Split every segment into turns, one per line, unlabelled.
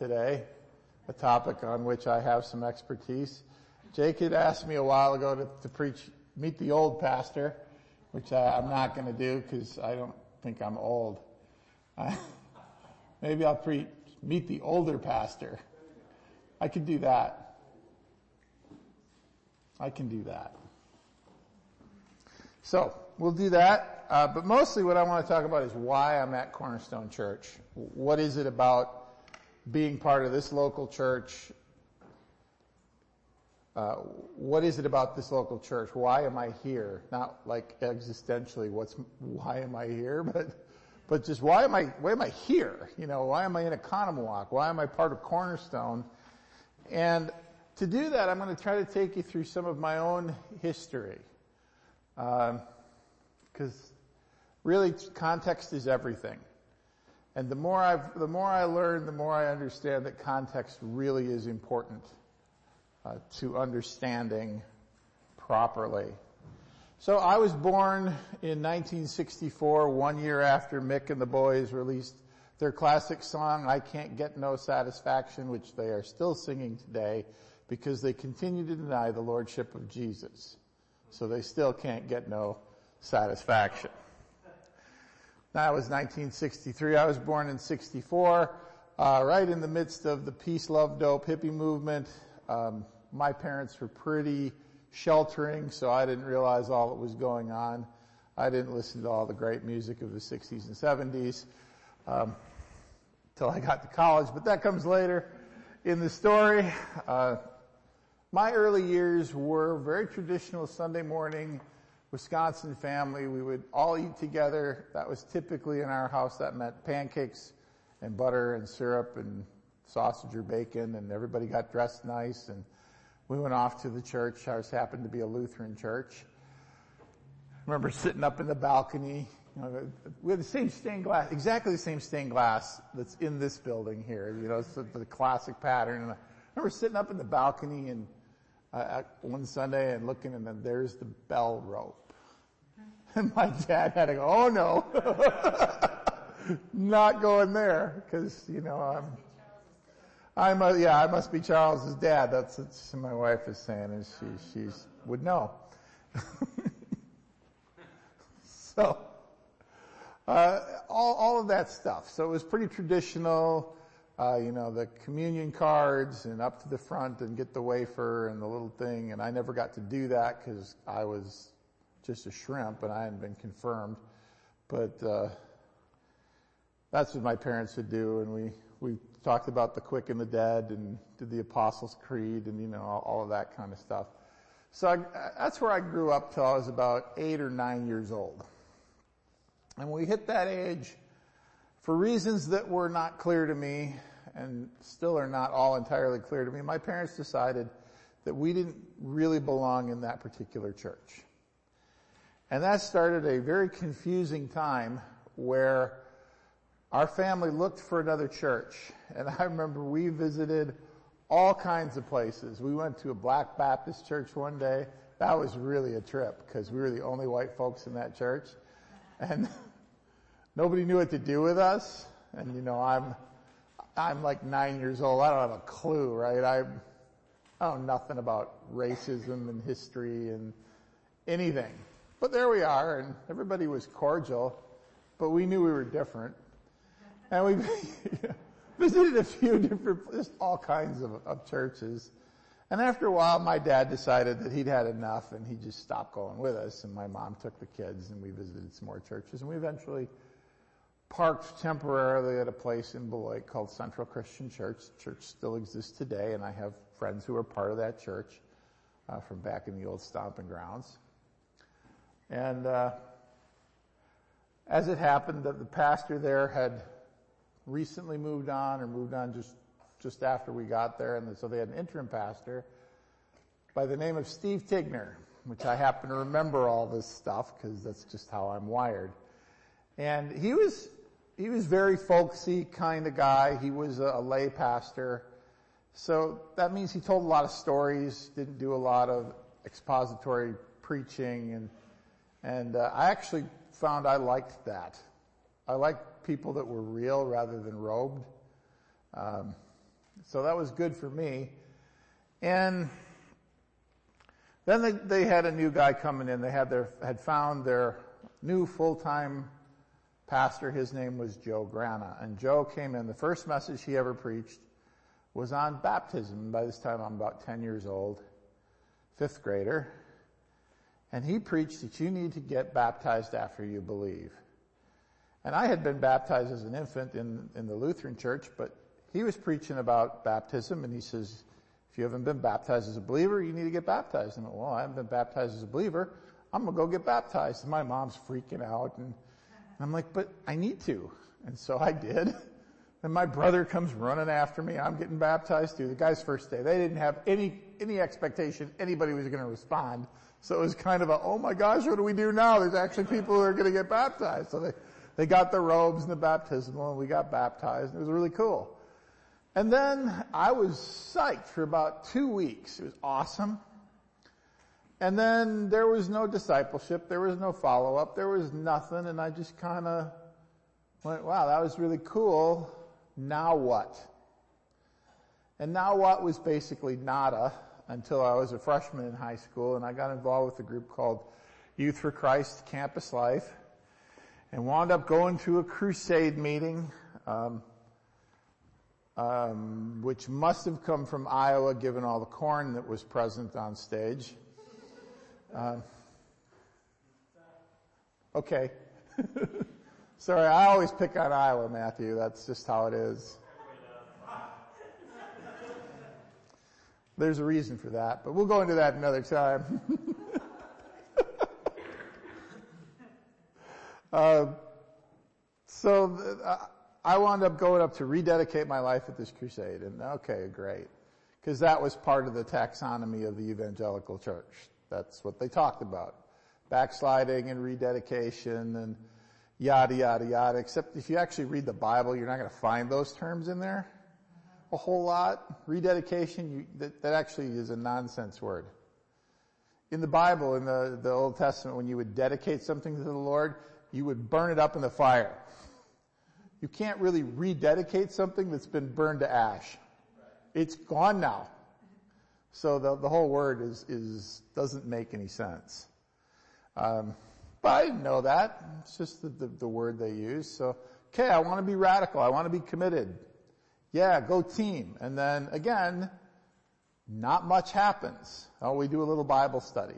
today, a topic on which I have some expertise. Jake had asked me a while ago to preach, meet the old pastor, which I'm not going to do because I don't think I'm old. Maybe I'll meet the older pastor. I could do that. I can do that. So, we'll do that. But mostly what I want to talk about is why I'm at Cornerstone Church. What is it about being part of this local church? What is it about this local church? Why am I here? Not like existentially, why am I here? But just why am I here? You know, why am I in Economwalk? Why am I part of Cornerstone? And to do that, I'm going to try to take you through some of my own history. Because really context is everything. And the more I learn, the more I understand that context really is important to understanding properly. So I was born in 1964, 1 year after Mick and the boys released their classic song, I Can't Get No Satisfaction, which they are still singing today because they continue to deny the lordship of Jesus. So they still can't get no satisfaction. That was 1963. I was born in 64, right in the midst of the peace, love, dope hippie movement. My parents were pretty sheltering, so I didn't realize all that was going on. I didn't listen to all the great music of the 60s and 70s till I got to college, but that comes later in the story. My early years were very traditional Sunday morning Wisconsin family. We would all eat together. That was typically in our house. That meant pancakes and butter and syrup and sausage or bacon, and everybody got dressed nice, and we went off to the church. Ours happened to be a Lutheran church. I remember sitting up in the balcony. You know, we had the same stained glass, exactly the same stained glass that's in this building here. You know, it's the classic pattern. And I remember sitting up in the balcony and one Sunday and looking, and then there's the bell rope. And my dad had to go, oh no, not going there, because, you know, I must be Charles's dad. That's what my wife is saying, and she would know. So, all of that stuff. So it was pretty traditional, you know, the communion cards and up to the front and get the wafer and the little thing. And I never got to do that because I was just a shrimp and I hadn't been confirmed. But, that's what my parents would do. And we talked about the quick and the dead and did the Apostles' Creed and, you know, all of that kind of stuff. So that's where I grew up till I was about 8 or 9 years old. And when we hit that age, for reasons that were not clear to me and still are not all entirely clear to me, my parents decided that we didn't really belong in that particular church. And that started a very confusing time where our family looked for another church. And I remember we visited all kinds of places. We went to a Black Baptist church one day. That was really a trip because we were the only white folks in that church. And nobody knew what to do with us. And, you know, I'm like 9 years old. I don't have a clue, right? I know nothing about racism and history and anything. But there we are, and everybody was cordial, but we knew we were different. And we visited a few different, just all kinds of churches. And after a while, my dad decided that he'd had enough, and he just stopped going with us. And my mom took the kids, and we visited some more churches. And we eventually parked temporarily at a place in Beloit called Central Christian Church. The church still exists today, and I have friends who are part of that church from back in the old stomping grounds. And as it happened, the pastor there had recently moved on just after we got there, and so they had an interim pastor by the name of Steve Tigner, which I happen to remember all this stuff because that's just how I'm wired. And he was very folksy kind of guy. He was a lay pastor, so that means he told a lot of stories, didn't do a lot of expository preaching, and I actually found I liked that. I liked people that were real rather than robed. So that was good for me. And then they had a new guy coming in. They had found their new full-time pastor. His name was Joe Grana. And Joe came in. The first message he ever preached was on baptism. By this time, I'm about 10 years old, 5th grader. And he preached that you need to get baptized after you believe. And I had been baptized as an infant in the Lutheran church, but he was preaching about baptism, and he says, if you haven't been baptized as a believer, you need to get baptized. And I went, well, I haven't been baptized as a believer. I'm going to go get baptized. And my mom's freaking out. And I'm like, but I need to. And so I did. And my brother comes running after me. I'm getting baptized too. The guy's first day. They didn't have any expectation anybody was going to respond. So it was kind of a, oh my gosh, what do we do now? There's actually people who are going to get baptized. So they got the robes and the baptismal, and we got baptized. And it was really cool. And then I was psyched for about 2 weeks. It was awesome. And then there was no discipleship. There was no follow-up. There was nothing. And I just kind of went, wow, that was really cool. Now what? And now what was basically nada until I was a freshman in high school, and I got involved with a group called Youth for Christ Campus Life and wound up going to a crusade meeting, which must have come from Iowa given all the corn that was present on stage. Okay. Sorry, I always pick on Iowa, Matthew. That's just how it is. There's a reason for that, but we'll go into that another time. I wound up going up to rededicate my life at this crusade, and okay, great. Because that was part of the taxonomy of the evangelical church. That's what they talked about. Backsliding and rededication and yada, yada, yada. Except if you actually read the Bible, you're not going to find those terms in there a whole lot. Rededication, that actually is a nonsense word. In the Bible, in the Old Testament, when you would dedicate something to the Lord, you would burn it up in the fire. You can't really rededicate something that's been burned to ash. It's gone now. So the whole word doesn't make any sense. But I didn't know that. It's just the word they use. So, okay, I want to be radical. I want to be committed. Yeah, go team. And then again, not much happens. Oh, we do a little Bible study.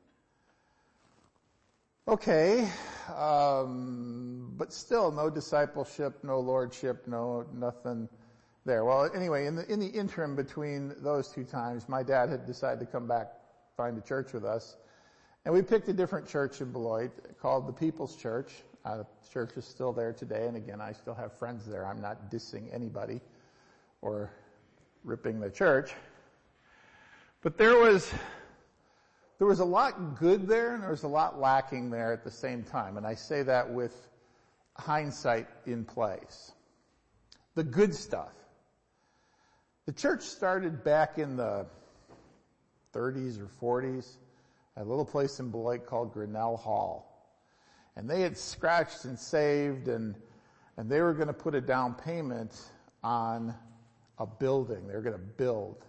Okay, but still no discipleship, no lordship, nothing there. Well, anyway, in the interim between those two times, my dad had decided to come back, find a church with us. And we picked a different church in Beloit called the People's Church. The church is still there today, and again, I still have friends there. I'm not dissing anybody or ripping the church. But there was a lot good there, and there was a lot lacking there at the same time. And I say that with hindsight in place. The good stuff. The church started back in the 30s or 40s at a little place in Beloit called Grinnell Hall. And they had scratched and saved, and they were going to put a down payment on a building. They were going to build.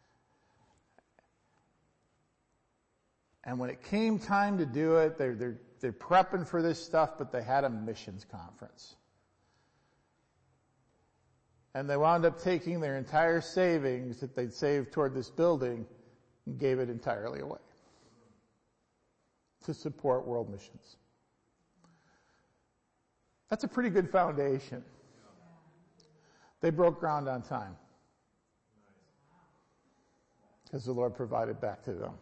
And when it came time to do it, they're prepping for this stuff, but they had a missions conference. And they wound up taking their entire savings that they'd saved toward this building and gave it entirely away to support world missions. That's a pretty good foundation. They broke ground on time because the Lord provided back to them.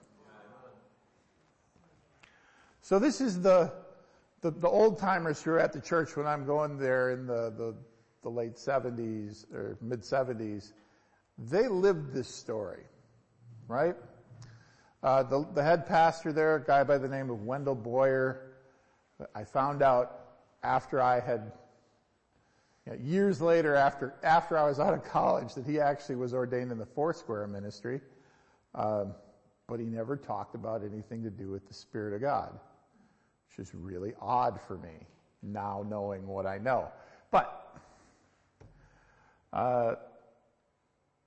So this is the old timers who are at the church when I'm going there in the late 70s or mid 70s. They lived this story, right? The head pastor there, a guy by the name of Wendell Boyer, I found out after I had, years later after I was out of college, that he actually was ordained in the Foursquare ministry. But he never talked about anything to do with the Spirit of God, which is really odd for me now knowing what I know. But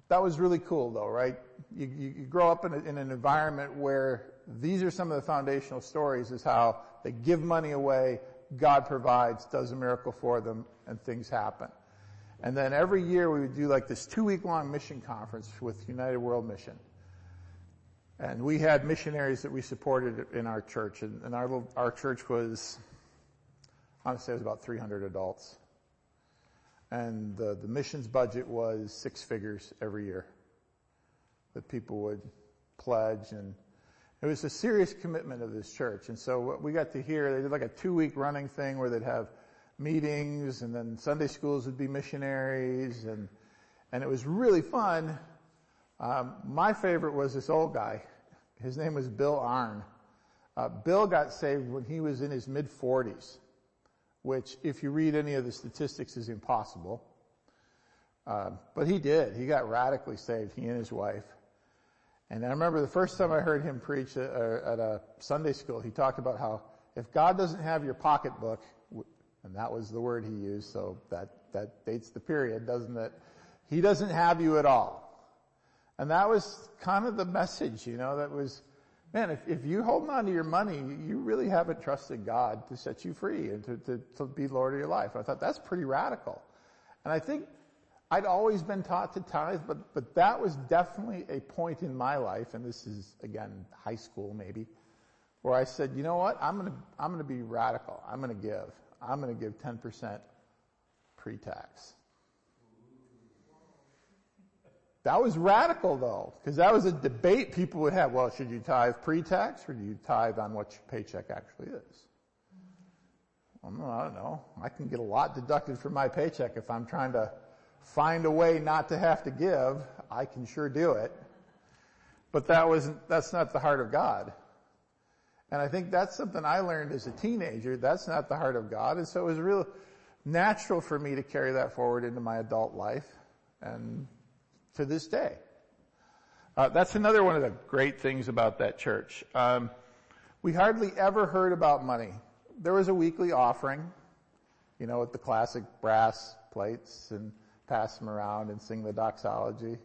that was really cool though, right? You grow up in an environment where these are some of the foundational stories, is how they give money away, God provides, does a miracle for them, and things happen. And then every year we would do like this 2-week-long mission conference with United World Mission. And we had missionaries that we supported in our church. And our church was, honestly, it was about 300 adults. And the missions budget was 6 figures every year that people would pledge. And it was a serious commitment of this church. And so what we got to hear, they did like a 2-week running thing where they'd have meetings, and then Sunday schools would be missionaries, and it was really fun. My favorite was this old guy. His name was Bill Arnn. Bill got saved when he was in his mid-40s, which, if you read any of the statistics, is impossible. But he did. He got radically saved, he and his wife. And I remember the first time I heard him preach at a Sunday school, he talked about how if God doesn't have your pocketbook, and that was the word he used, so that dates the period, doesn't it? He doesn't have you at all. And that was kind of the message, that was, man, if you hold on to your money, you really haven't trusted God to set you free and to be Lord of your life. I thought that's pretty radical. And I think I'd always been taught to tithe, but that was definitely a point in my life, and this is, again, high school maybe, where I said, you know what, I'm gonna be radical. I'm gonna give 10% pre-tax. That was radical though, because that was a debate people would have. Well, should you tithe pre-tax or do you tithe on what your paycheck actually is? Well, no, I don't know. I can get a lot deducted from my paycheck. If I'm trying to find a way not to have to give, I can sure do it. But that's not the heart of God. And I think that's something I learned as a teenager. That's not the heart of God. And so it was real natural for me to carry that forward into my adult life and to this day. That's another one of the great things about that church. We hardly ever heard about money. There was a weekly offering, with the classic brass plates, and pass them around and sing the doxology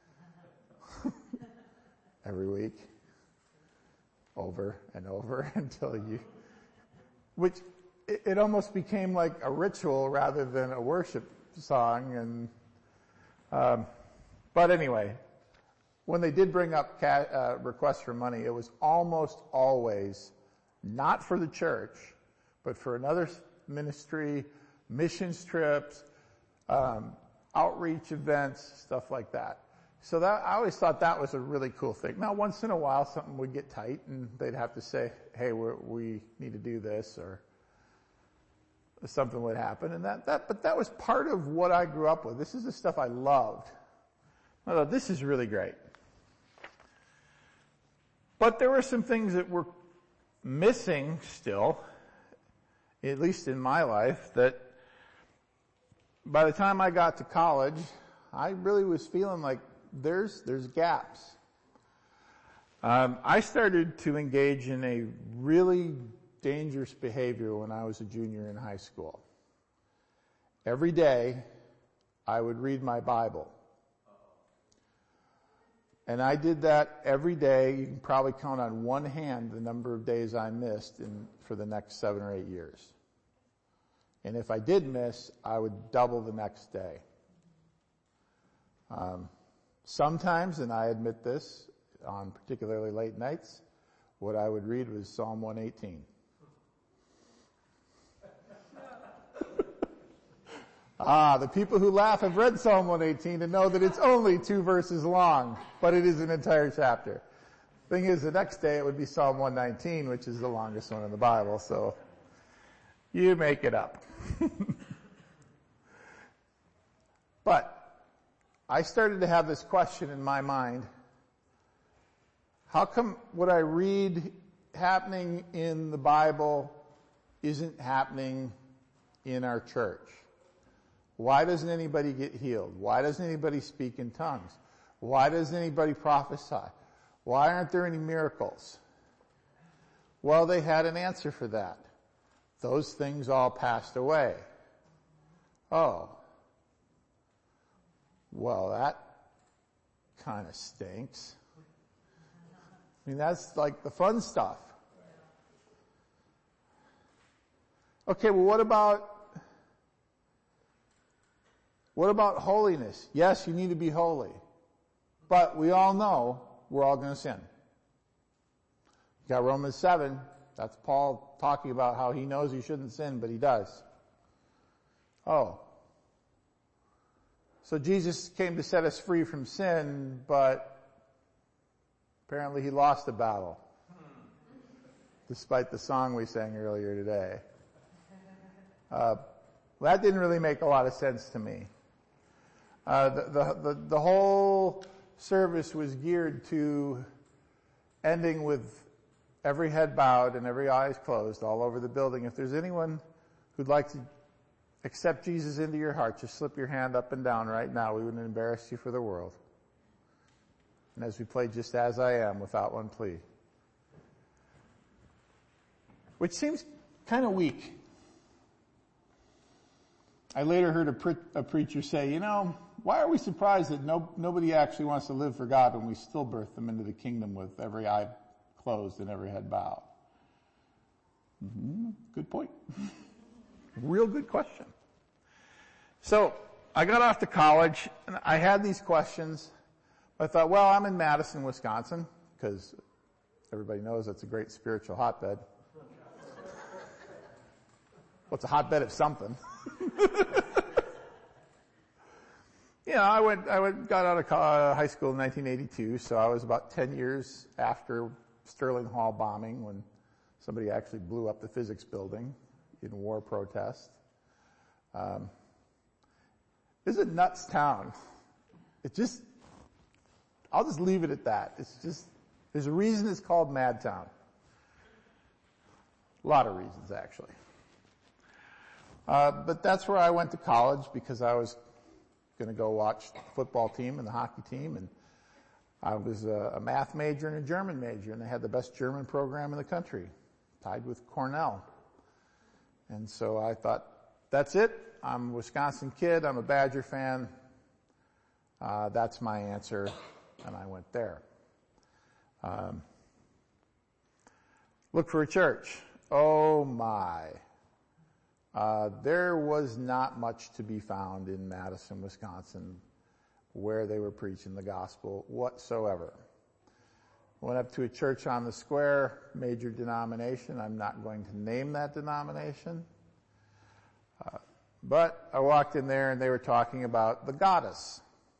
every week. Over and over until which it almost became like a ritual rather than a worship song. And but anyway, when they did bring up requests for money, it was almost always not for the church, but for another ministry, missions trips, outreach events, stuff like that. So I always thought that was a really cool thing. Now, once in a while, something would get tight, and they'd have to say, "Hey, we need to do this," or something would happen. And but that was part of what I grew up with. This is the stuff I loved. I thought, this is really great. But there were some things that were missing still, at least in my life, that by the time I got to college, I really was feeling like there's gaps. I started to engage in a really dangerous behavior when I was a junior in high school. Every day, I would read my Bible. And I did that every day. You can probably count on one hand the number of days I missed for the next 7 or 8 years. And if I did miss, I would double the next day. Sometimes, and I admit this, on particularly late nights, what I would read was Psalm 118. The people who laugh have read Psalm 118 and know that it's only 2 verses long, but it is an entire chapter. Thing is, the next day it would be Psalm 119, which is the longest one in the Bible, so you make it up. But I started to have this question in my mind. How come what I read happening in the Bible isn't happening in our church? Why doesn't anybody get healed? Why doesn't anybody speak in tongues? Why doesn't anybody prophesy? Why aren't there any miracles? Well, they had an answer for that. Those things all passed away. Oh. Well, kind of stinks. I mean, that's like the fun stuff. Okay, well, what about holiness? Yes, you need to be holy. But we all know we're all going to sin. You got Romans 7. That's Paul talking about how he knows he shouldn't sin, but he does. Oh. So Jesus came to set us free from sin, but apparently he lost the battle. Despite the song we sang earlier today. That didn't really make a lot of sense to me. The whole service was geared to ending with every head bowed and every eyes closed all over the building. If there's anyone who'd like to accept Jesus into your heart, just slip your hand up and down right now. We wouldn't embarrass you for the world. And as we play Just As I Am, without one plea. Which seems kind of weak. I later heard a preacher say, why are we surprised that nobody actually wants to live for God when we still birth them into the kingdom with every eye closed and every head bowed? Good point. Real good question. So I got off to college and I had these questions. I thought, well, I'm in Madison, Wisconsin, because everybody knows that's a great spiritual hotbed. Well, it's a hotbed of something. I got out of high school in 1982, so I was about 10 years after Sterling Hall bombing when somebody actually blew up the physics building in war protest. This is a nuts town. I'll just leave it at that. There's a reason it's called Mad Town. A lot of reasons, actually. But that's where I went to college because I was going to go watch the football team and the hockey team, and I was a math major and a German major, and they had the best German program in the country, tied with Cornell. And so I thought, that's it. I'm a Wisconsin kid. I'm a Badger fan. That's my answer, and I went there. Look for a church. Oh my. There was not much to be found in Madison, Wisconsin, where they were preaching the gospel whatsoever. Went up to a church on the square, major denomination. I'm not going to name that denomination. But I walked in there and they were talking about the goddess.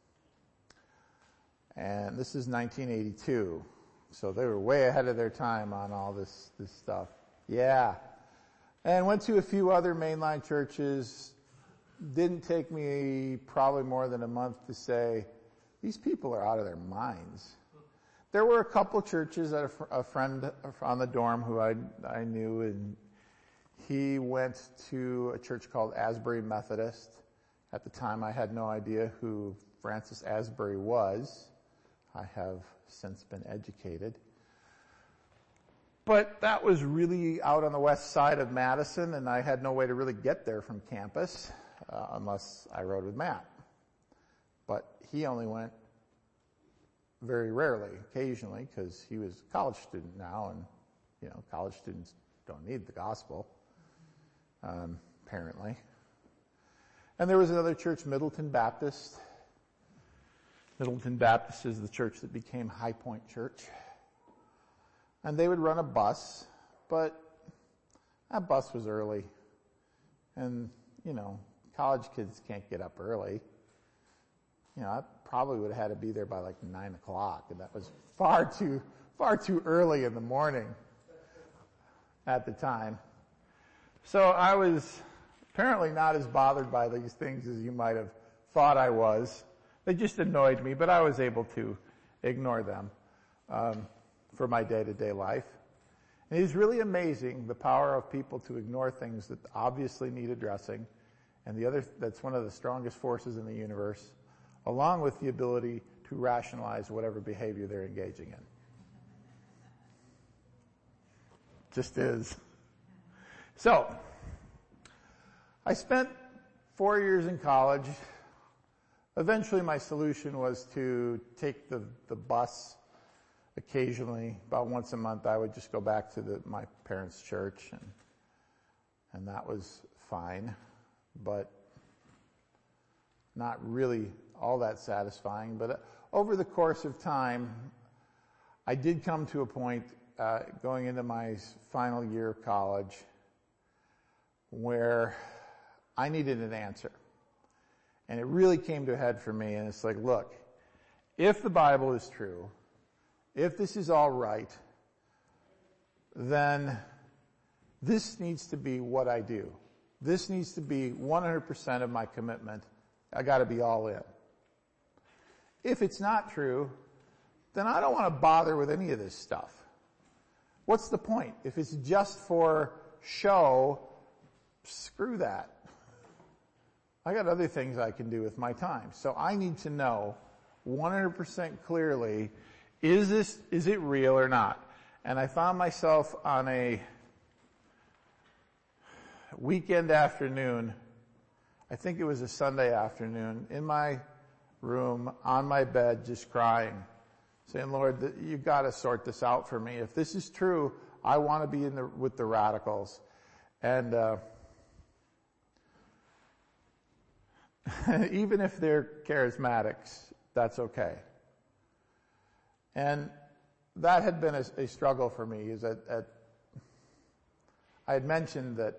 And this is 1982. So they were way ahead of their time on all this stuff. Yeah. And went to a few other mainline churches. Didn't take me probably more than a month to say, these people are out of their minds. There were a couple churches that a friend on the dorm who I knew, and he went to a church called Asbury Methodist. At the time, I had no idea who Francis Asbury was. I have since been educated. But that was really out on the west side of Madison, and I had no way to really get there from campus unless I rode with Matt. But he only went very rarely, occasionally, because he was a college student now, and college students don't need the gospel, apparently. And there was another church, Middleton Baptist. Middleton Baptist is the church that became High Point Church. And they would run a bus, but that bus was early. And, college kids can't get up early. I probably would have had to be there by like 9 o'clock, and that was far too early in the morning at the time. So I was apparently not as bothered by these things as you might have thought I was. They just annoyed me, but I was able to ignore them for my day-to-day life. And it is really amazing the power of people to ignore things that obviously need addressing, and that's one of the strongest forces in the universe, along with the ability to rationalize whatever behavior they're engaging in. Just is. So, I spent 4 years in college, Eventually my solution was to take the bus occasionally. About once a month I would just go back to my parents' church, and that was fine, but not really all that satisfying. But over the course of time, I did come to a point going into my final year of college where I needed an answer. And it really came to a head for me, and it's like, look, if the Bible is true, if this is all right, then this needs to be what I do. This needs to be 100% of my commitment. I gotta be all in. If it's not true, then I don't want to bother with any of this stuff. What's the point? If it's just for show, screw that. I got other things I can do with my time. So I need to know 100% clearly, is it real or not? And I found myself on a weekend afternoon, I think it was a Sunday afternoon, in my room, on my bed, just crying, saying, Lord, you've got to sort this out for me. If this is true, I want to be with the radicals. And even if they're charismatics, that's okay. And that had been a struggle for me. Is that I had mentioned that,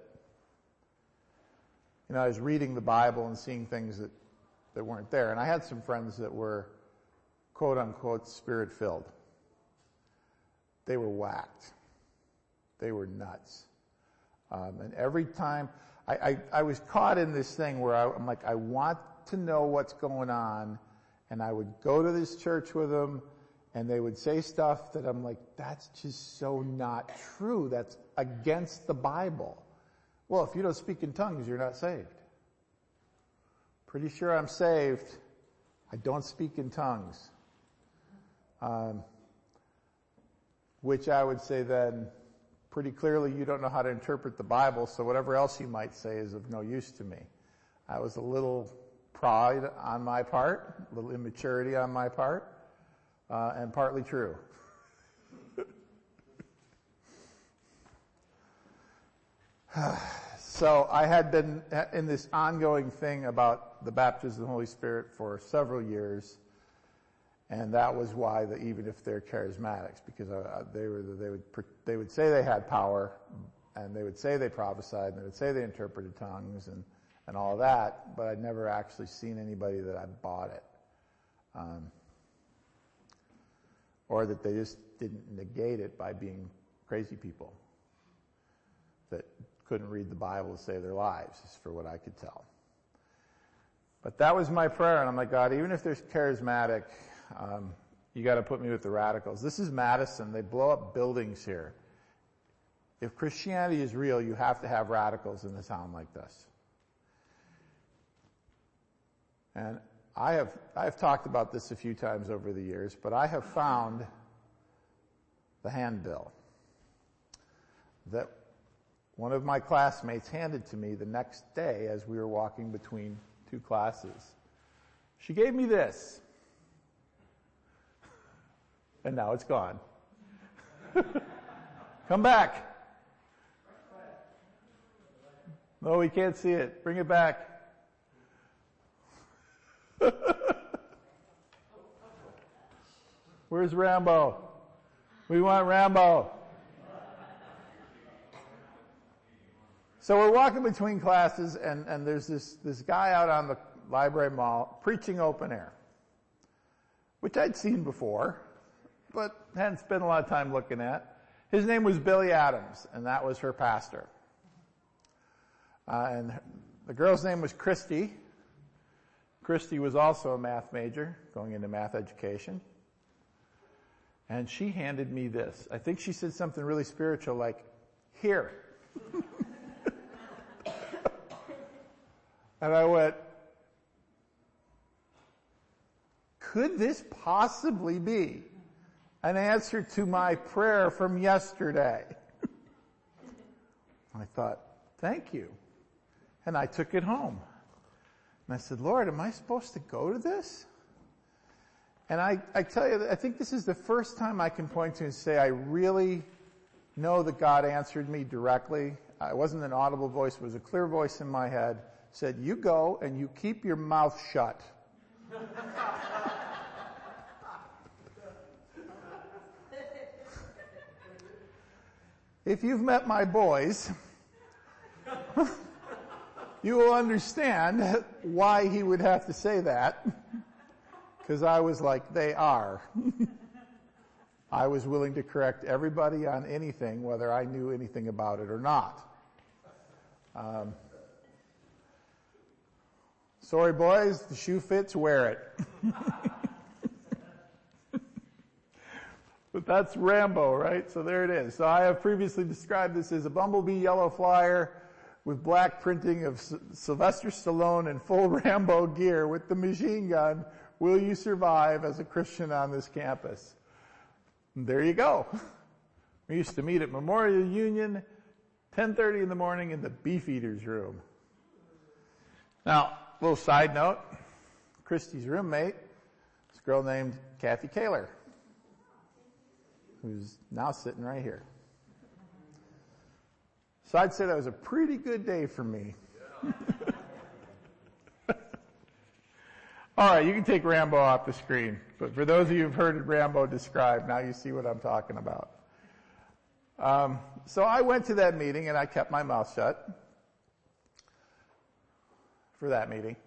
I was reading the Bible and seeing things that weren't there. And I had some friends that were, quote unquote, spirit-filled. They were whacked. They were nuts. And every time, I was caught in this thing where I'm like, I want to know what's going on. And I would go to this church with them, and they would say stuff that I'm like, that's just so not true. That's against the Bible. Well, if you don't speak in tongues, you're not saved. Pretty sure I'm saved. I don't speak in tongues. Which I would say then, pretty clearly you don't know how to interpret the Bible, so whatever else you might say is of no use to me. I was a little pride on my part, a little immaturity on my part, and partly true. So I had been in this ongoing thing about the baptism of the Holy Spirit for several years, and that was why even if they're charismatics, because they would say they had power, and they would say they prophesied, and they would say they interpreted tongues and all that, but I'd never actually seen anybody that I bought it, or that they just didn't negate it by being crazy people that couldn't read the Bible to save their lives, is for what I could tell. But that was my prayer, and I'm like, God, even if there's charismatic, you got to put me with the radicals. This is Madison. They blow up buildings here. If Christianity is real, you have to have radicals in a town like this. And I've talked about this a few times over the years, but I have found the handbill that one of my classmates handed to me the next day as we were walking between two classes. She gave me this. And now it's gone. Come back. No, we can't see it. Bring it back. Where's Rambo? We want Rambo. So we're walking between classes, and there's this guy out on the library mall preaching open air, which I'd seen before, but hadn't spent a lot of time looking at. His name was Billy Adams, and that was her pastor. And the girl's name was Christy. Christy was also a math major, going into math education. And she handed me this. I think she said something really spiritual like, here. And I went, could this possibly be an answer to my prayer from yesterday? I thought, thank you. And I took it home. And I said, Lord, am I supposed to go to this? And I tell you, I think this is the first time I can point to and say I really know that God answered me directly. It wasn't an audible voice, it was a clear voice in my head. Said, you go and you keep your mouth shut. If you've met my boys, you will understand why he would have to say that. Because I was like, they are. I was willing to correct everybody on anything, whether I knew anything about it or not. Sorry, boys, the shoe fits, wear it. But that's Rambo, right? So there it is. So I have previously described this as a bumblebee yellow flyer with black printing of Sylvester Stallone in full Rambo gear with the machine gun. Will you survive as a Christian on this campus? And there you go. We used to meet at Memorial Union, 10:30 in the morning in the Beefeaters room. Now, little side note, Christy's roommate is a girl named Kathy Kaler, who's now sitting right here. So I'd say that was a pretty good day for me. All right, you can take Rambo off the screen. But for those of you who've heard Rambo described, now you see what I'm talking about. So I went to that meeting and I kept my mouth shut for that meeting.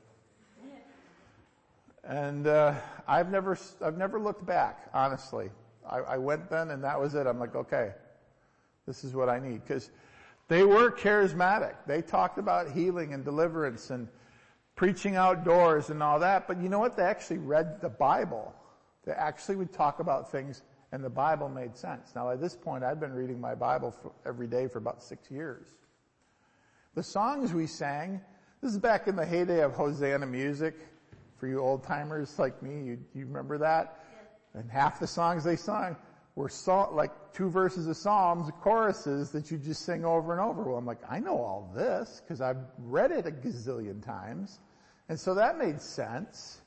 And I've never looked back, honestly. I went then and that was it. I'm like, okay, this is what I need. Because they were charismatic. They talked about healing and deliverance and preaching outdoors and all that. But you know what? They actually read the Bible. They actually would talk about things and the Bible made sense. Now at this point, I'd been reading my Bible every day for about 6 years. The songs we sang, this is back in the heyday of Hosanna music. For you old timers like me, you remember that? And half the songs they sung were like 2 verses of Psalms, choruses that you just sing over and over. Well, I'm like, I know all this because I've read it a gazillion times. And so that made sense.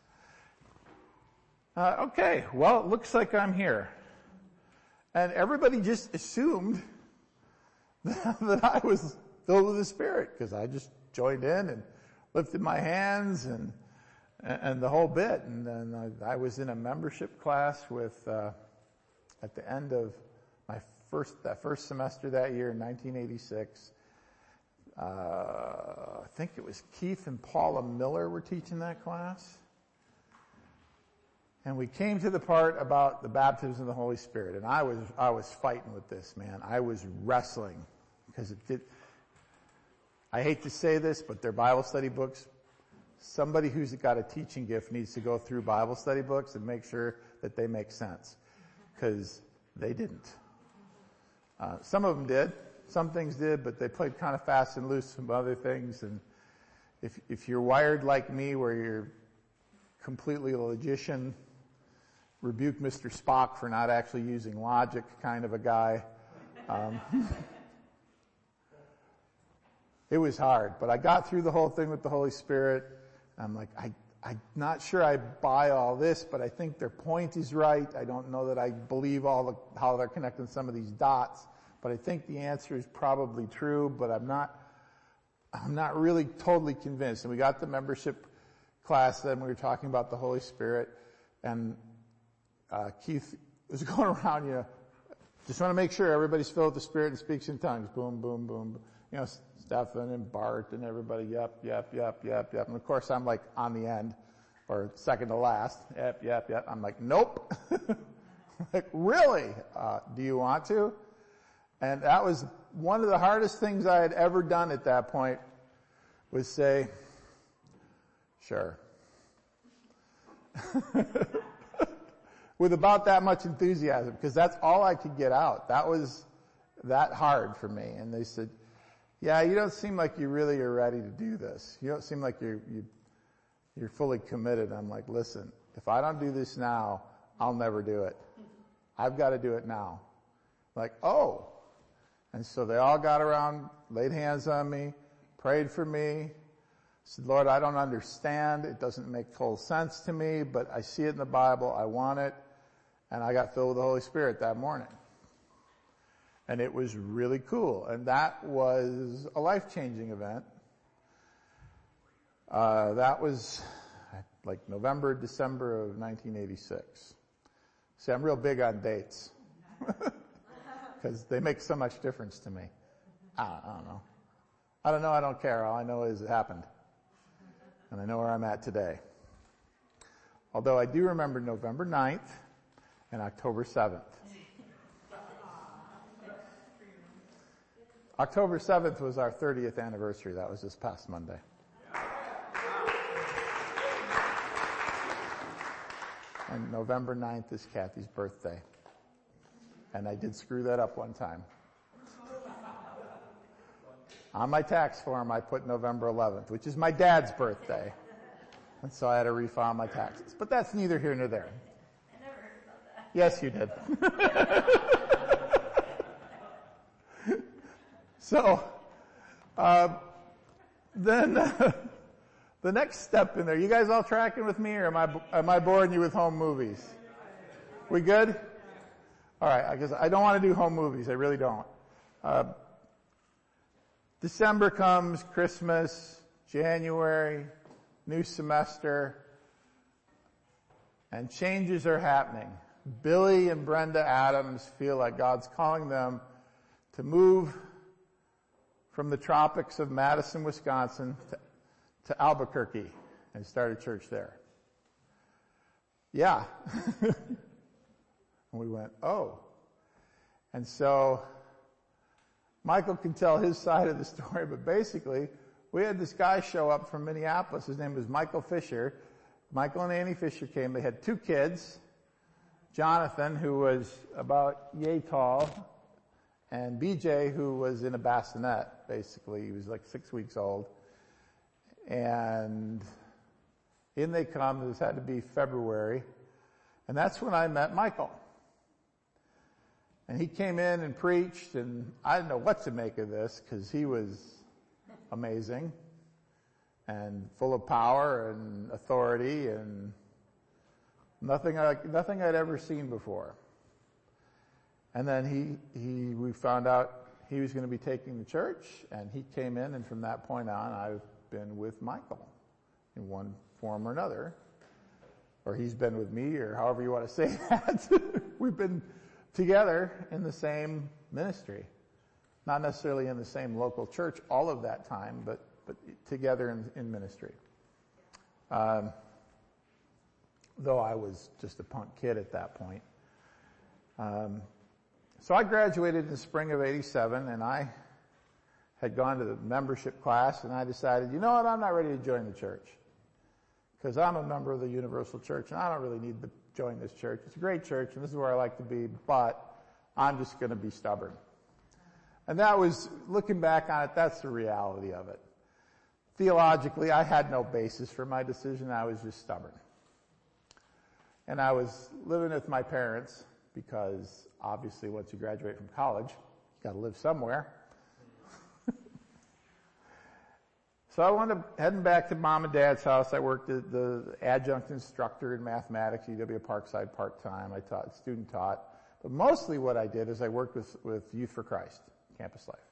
Okay, well, it looks like I'm here. And everybody just assumed that I was filled with the Spirit because I just joined in and lifted my hands and the whole bit. And then I was in a membership class with, at the end of that first semester that year in 1986. I think it was Keith and Paula Miller were teaching that class. And we came to the part about the baptism of the Holy Spirit. And I was fighting with this, man. I was wrestling because I hate to say this, but they're Bible study books. Somebody who's got a teaching gift needs to go through Bible study books and make sure that they make sense. Because they didn't. Some of them did. Some things did, but they played kind of fast and loose some other things. And if you're wired like me where you're completely a logician, rebuke Mr. Spock for not actually using logic kind of a guy. It was hard, but I got through the whole thing with the Holy Spirit. I'm like, I'm not sure I buy all this, but I think their point is right. I don't know that I believe how they're connecting some of these dots, but I think the answer is probably true, but I'm not really totally convinced. And we got the membership class, then we were talking about the Holy Spirit, and Keith was going around, just want to make sure everybody's filled with the Spirit and speaks in tongues. Boom, boom, boom. Stephen and Bart and everybody, yep. And of course I'm like on the end, or second to last, yep. I'm like, nope. Like, really? Do you want to? And that was one of the hardest things I had ever done at that point, was say, sure. With about that much enthusiasm, because that's all I could get out. That was that hard for me. And they said, yeah, you don't seem like you really are ready to do this. You don't seem like you're fully committed. I'm like, listen, if I don't do this now, I'll never do it. I've got to do it now. Like, oh. And so they all got around, laid hands on me, prayed for me. said, Lord, I don't understand. It doesn't make total sense to me, but I see it in the Bible. I want it. And I got filled with the Holy Spirit that morning. And it was really cool. And that was a life-changing event. That was like November, December of 1986. See, I'm real big on dates. Because they make so much difference to me. I don't know. I don't care. All I know is it happened. And I know where I'm at today. Although I do remember November 9th and October 7th. October 7th was our 30th anniversary. That was this past Monday. And November 9th is Kathy's birthday. And I did screw that up one time. On my tax form, I put November 11th, which is my dad's birthday. And so I had to refile my taxes. But that's neither here nor there.
I never heard about that.
Yes, you did. So, then the next step in there, you guys all tracking with me, or am I boring you with home movies? We good? All right, I guess I don't want to do home movies. I really don't. December comes, Christmas, January, new semester, and changes are happening. Billy and Brenda Adams feel like God's calling them to move from the tropics of Madison, Wisconsin to Albuquerque and start a church there. Yeah. And we went, oh. And so Michael can tell his side of the story, but basically we had this guy show up from Minneapolis. His name was Michael Fisher. Michael and Annie Fisher came. They had 2 kids. Jonathan, who was about yay tall, and BJ, who was in a bassinet, basically. He was like 6 weeks old. And in they come. This had to be February. And that's when I met Michael. And he came in and preached, and I didn't know what to make of this, because he was amazing and full of power and authority and nothing I'd ever seen before. And then we found out he was going to be taking the church, and he came in, and from that point on, I've been with Michael in one form or another. Or he's been with me, or however you want to say that. We've been together in the same ministry. Not necessarily in the same local church all of that time, but together in ministry. Though I was just a punk kid at that point. So I graduated in the spring of 87, and I had gone to the membership class, and I decided, you know what, I'm not ready to join the church. Because I'm a member of the Universal Church, and I don't really need to join this church. It's a great church, and this is where I like to be, but I'm just going to be stubborn. And that was, looking back on it, that's the reality of it. Theologically, I had no basis for my decision. I was just stubborn. And I was living with my parents, because obviously once you graduate from college, you got to live somewhere. So I wound up heading back to Mom and Dad's house. I worked as the adjunct instructor in mathematics, UW Parkside part-time. I student taught. But mostly what I did is I worked with Youth for Christ, Campus Life.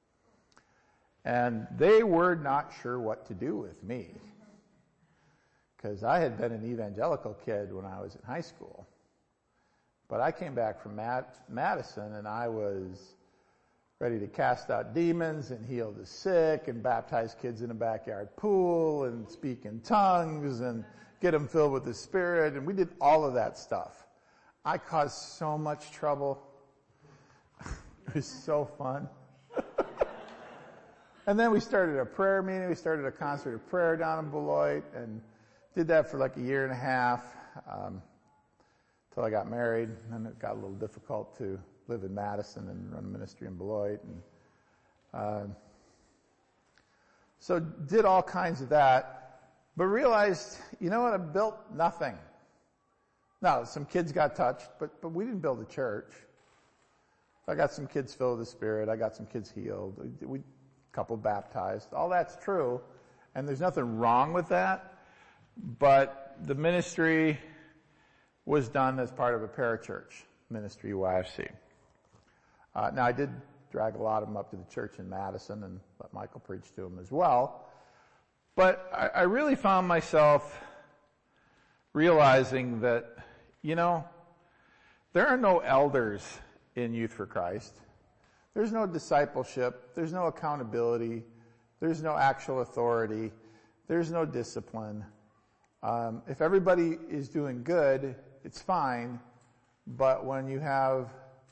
And they were not sure what to do with me. Because I had been an evangelical kid when I was in high school. But I came back from Madison, and I was ready to cast out demons and heal the sick and baptize kids in a backyard pool and speak in tongues and get them filled with the Spirit. And we did all of that stuff. I caused so much trouble. It was so fun. And then we started a prayer meeting. We started a concert of prayer down in Beloit and did that for like a year and a half until I got married. And then it got a little difficult to live in Madison and run a ministry in Beloit. And so did all kinds of that, but realized, you know what, I built nothing. Now, some kids got touched, but we didn't build a church. I got some kids filled with the Spirit. I got some kids healed. A couple baptized. All that's true. And there's nothing wrong with that, but the ministry was done as part of a parachurch ministry, YFC. Now I did drag a lot of them up to the church in Madison and let Michael preach to them as well. But I really found myself realizing that, there are no elders in Youth for Christ. There's no discipleship. There's no accountability. There's no actual authority. There's no discipline. If everybody is doing good, it's fine. But when you have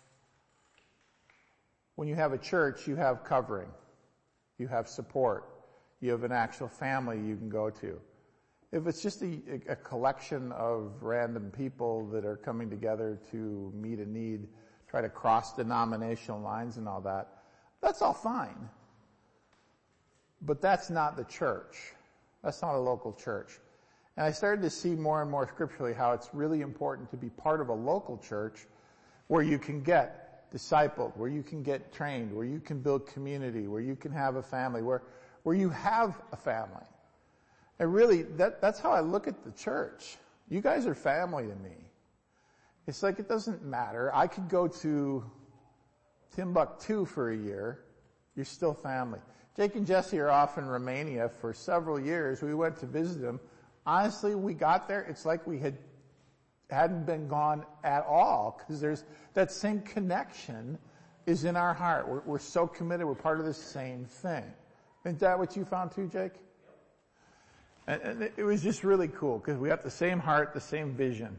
a church, you have covering. You have support. You have an actual family you can go to. If it's just a collection of random people that are coming together to meet a need, try to cross denominational lines and all that, that's all fine. But that's not the church. That's not a local church. And I started to see more and more scripturally how it's really important to be part of a local church where you can get discipled, where you can get trained, where you can build community, where you can have a family, where you have a family. And really, that's how I look at the church. You guys are family to me. It's like it doesn't matter. I could go to Timbuktu for a year. You're still family. Jake and Jesse are off in Romania for several years. We went to visit them. Honestly, we got there, it's like we hadn't been gone at all, because there's that same connection is in our heart. We're so committed. We're part of the same thing. Isn't that what you found too, Jake? And it was just really cool because we have the same heart, the same vision.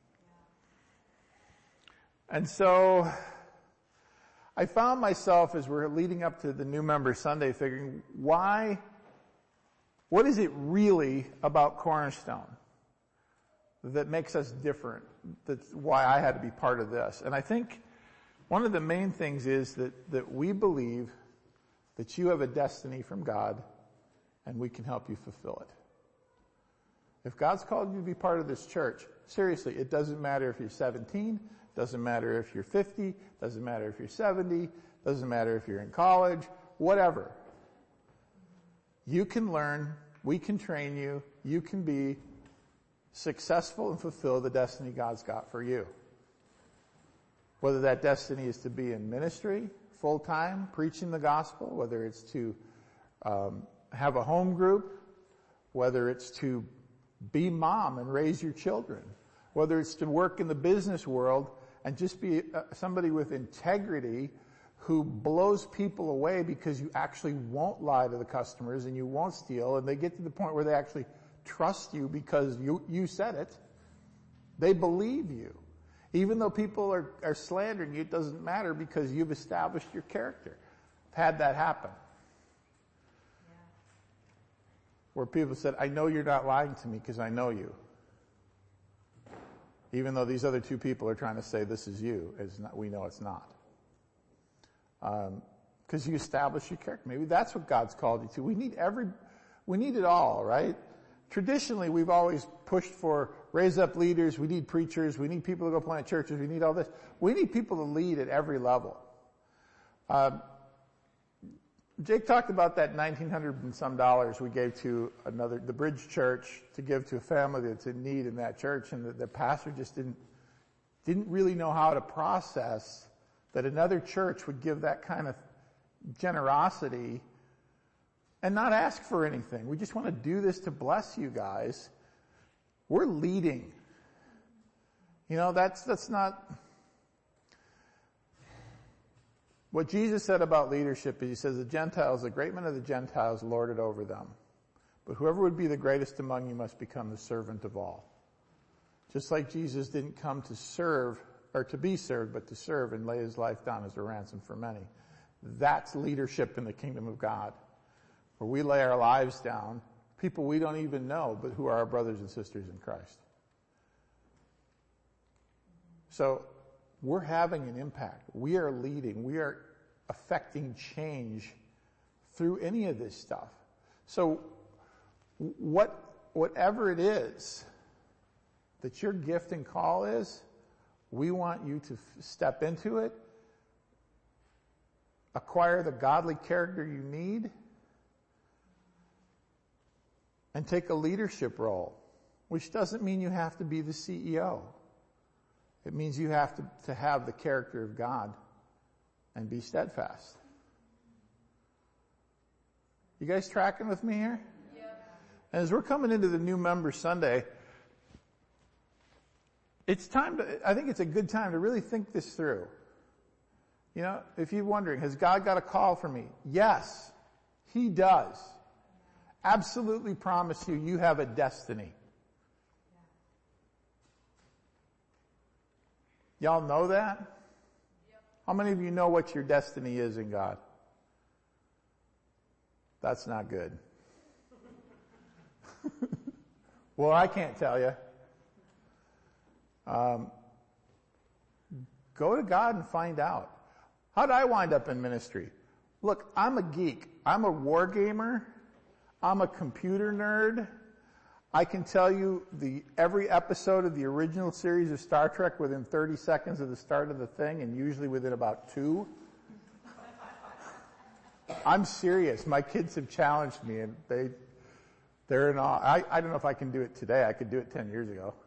And so I found myself as we're leading up to the new member Sunday figuring, what is it really about Cornerstone that makes us different? That's why I had to be part of this. And I think one of the main things is that we believe that you have a destiny from God and we can help you fulfill it. If God's called you to be part of this church, seriously, it doesn't matter if you're 17, doesn't matter if you're 50, doesn't matter if you're 70, doesn't matter if you're in college, whatever. You can learn, we can train you, you can be successful and fulfill the destiny God's got for you. Whether that destiny is to be in ministry, full-time, preaching the gospel, whether it's to have a home group, whether it's to be mom and raise your children, whether it's to work in the business world and just be somebody with integrity who blows people away because you actually won't lie to the customers and you won't steal, and they get to the point where they actually trust you because you said it. They believe you. Even though people are slandering you, it doesn't matter because you've established your character. I've had that happen. Where people said, I know you're not lying to me because I know you. Even though these other two people are trying to say this is you, we know it's not. Because you establish your character. Maybe that's what God's called you to. We need it all, right? Traditionally, we've always pushed for raise up leaders. We need preachers. We need people to go plant churches. We need all this. We need people to lead at every level. Jake talked about that $1,900 and some dollars we gave to the Bridge Church to give to a family that's in need in that church, and the pastor just didn't really know how to process that another church would give that kind of generosity and not ask for anything. We just want to do this to bless you guys. We're leading. That's not what Jesus said about leadership. Is he says the great men of the Gentiles lord it over them. But whoever would be the greatest among you must become the servant of all. Just like Jesus didn't come to serve or to be served, but to serve and lay his life down as a ransom for many. That's leadership in the kingdom of God, where we lay our lives down, people we don't even know, but who are our brothers and sisters in Christ. So we're having an impact. We are leading. We are affecting change through any of this stuff. So whatever it is that your gift and call is, we want you to step into it, acquire the godly character you need, and take a leadership role, which doesn't mean you have to be the CEO. It means you have to have the character of God and be steadfast. You guys tracking with me here? Yep. And as we're coming into the new member Sunday, I think it's a good time to really think this through. You know, if you're wondering, has God got a call for me? Yes, He does. Absolutely promise you, you have a destiny. Y'all know that? Yep. How many of you know what your destiny is in God? That's not good. Well, I can't tell you. Go to God and find out. How did I wind up in ministry? Look, I'm a geek. I'm a war gamer. I'm a computer nerd. I can tell you every episode of the original series of Star Trek within 30 seconds of the start of the thing, and usually within about 2. I'm serious. My kids have challenged me, and they're in awe. I don't know if I can do it today. I could do it 10 years ago.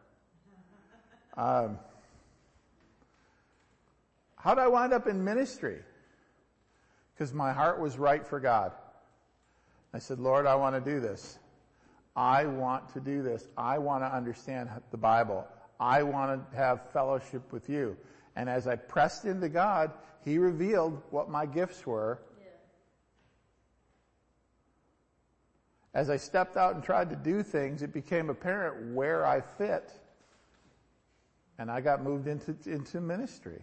How did I wind up in ministry? Because my heart was right for God. I said, Lord, I want to do this. I want to do this. I want to understand the Bible. I want to have fellowship with you. And as I pressed into God, He revealed what my gifts were. Yeah. As I stepped out and tried to do things, it became apparent where I fit. And I got moved into ministry.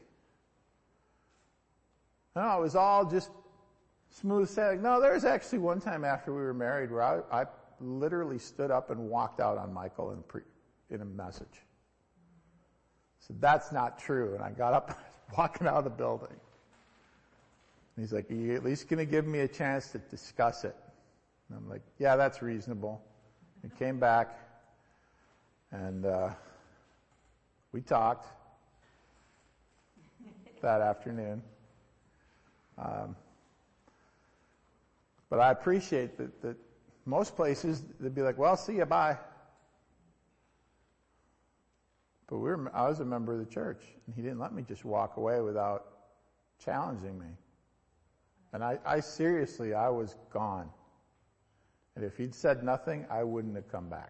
No, it was all just smooth sailing. No, there was actually one time after we were married where I literally stood up and walked out on Michael in a message. So that's not true. And I got up, walking out of the building. And he's like, are you at least going to give me a chance to discuss it? And I'm like, yeah, that's reasonable. He came back and we talked that afternoon. But I appreciate that most places they'd be like, well, see you, bye. But I was a member of the church, and He didn't let me just walk away without challenging me. And I seriously, I was gone. And if He'd said nothing, I wouldn't have come back.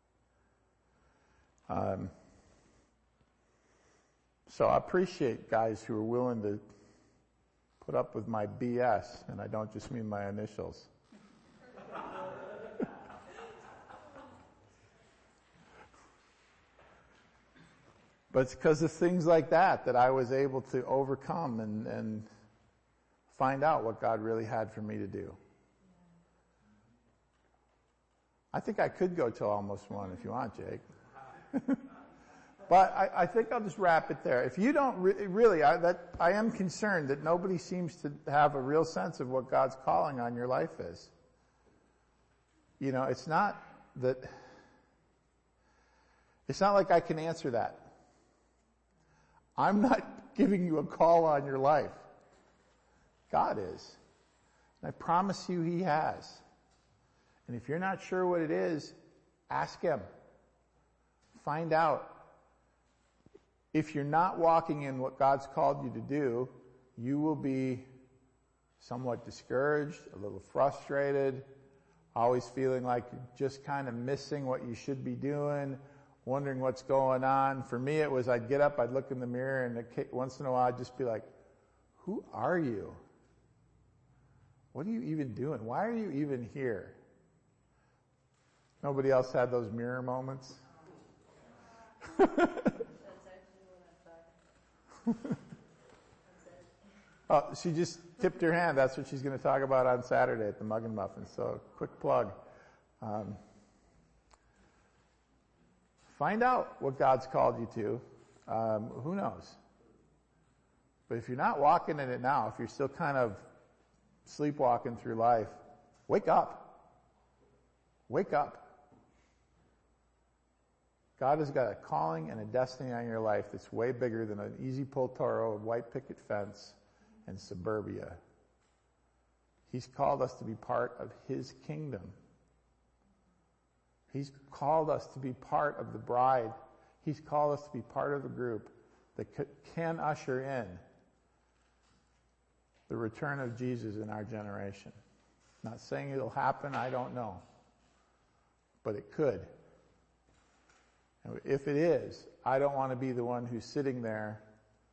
So I appreciate guys who are willing to put up with my BS, and I don't just mean my initials. But it's because of things like that I was able to overcome and find out what God really had for me to do. I think I could go till almost 1 if you want, Jake. But I think I'll just wrap it there. If you don't really, I am concerned that nobody seems to have a real sense of what God's calling on your life is. You know, it's not like I can answer that. I'm not giving you a call on your life. God is. And I promise you He has. And if you're not sure what it is, ask Him. Find out. If you're not walking in what God's called you to do, you will be somewhat discouraged, a little frustrated, always feeling like you're just kind of missing what you should be doing, wondering what's going on. For me, it was I'd get up, I'd look in the mirror, and once in a while I'd just be like, who are you? What are you even doing? Why are you even here? Nobody else had those mirror moments? Oh, she just tipped her hand. That's what she's going to talk about on Saturday at the Mug and Muffin. So, quick plug. Find out what God's called you to. Who knows? But if you're not walking in it now, if you're still kind of sleepwalking through life, wake up. Wake up. God has got a calling and a destiny on your life that's way bigger than an easy pull Toro, white picket fence, and suburbia. He's called us to be part of His kingdom. He's called us to be part of the bride. He's called us to be part of a group that can usher in the return of Jesus in our generation. Not saying it'll happen, I don't know. But it could. And if it is, I don't want to be the one who's sitting there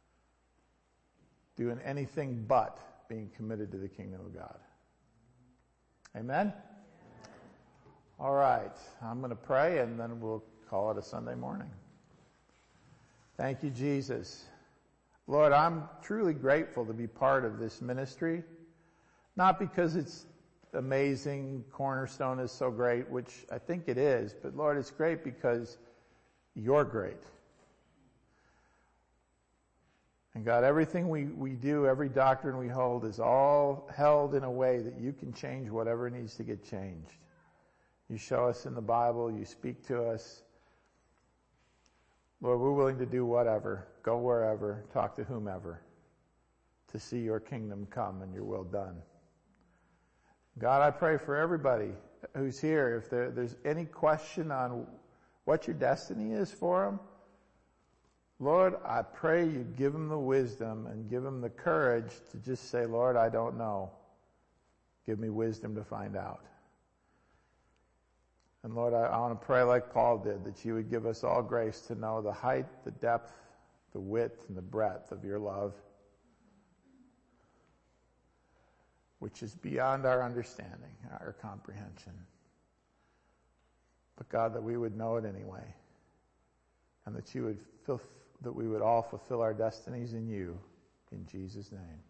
doing anything but being committed to the kingdom of God. Amen? All right. I'm going to pray and then we'll call it a Sunday morning. Thank you, Jesus. Lord, I'm truly grateful to be part of this ministry. Not because it's amazing, Cornerstone is so great, which I think it is, but Lord, it's great because you're great. And God, everything we do, every doctrine we hold is all held in a way that you can change whatever needs to get changed. You show us in the Bible, you speak to us. Lord, we're willing to do whatever, go wherever, talk to whomever, to see your kingdom come and your will done. God, I pray for everybody who's here, if there's any question on what your destiny is for them, Lord, I pray you give them the wisdom and give them the courage to just say, Lord, I don't know. Give me wisdom to find out. And Lord, I want to pray like Paul did, that you would give us all grace to know the height, the depth, the width, and the breadth of your love, which is beyond our understanding, our comprehension. But God, that we would know it anyway, and that we would all fulfill our destinies in you, in Jesus' name.